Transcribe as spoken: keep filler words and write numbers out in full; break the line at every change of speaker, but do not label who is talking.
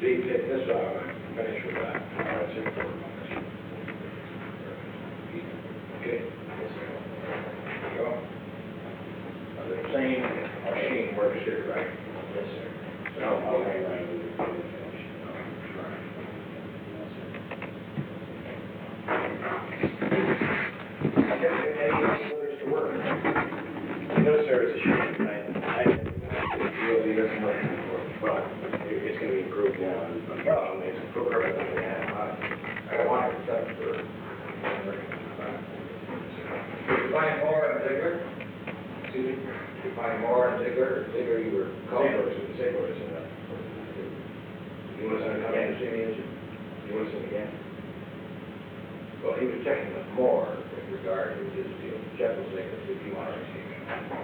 Z, take this out and finish with that.
All right, sir.
Okay? There you go. Now, the same machine works here, right?
Yes, sir.
No,
Okay,
okay.
right, we will finish.
Any others to work?
No, sir, it's a shame. I, I, it really doesn't work anymore. Well, it- it's gonna be improved now. I'm, I'm,
Well,
it's
it's
improved.
perfect. Yeah, I don't want to accept for. Did you find more in Ziegler?
Excuse me?
Did you find more in Ziegler? Ziegler, you were
Ziegler,
called.
Ziegler is enough.
You want to come in and see the engine?
You want to see it again?
Well, he was checking with Moore with regard to his deal. Jeff was thinking if you want to see him.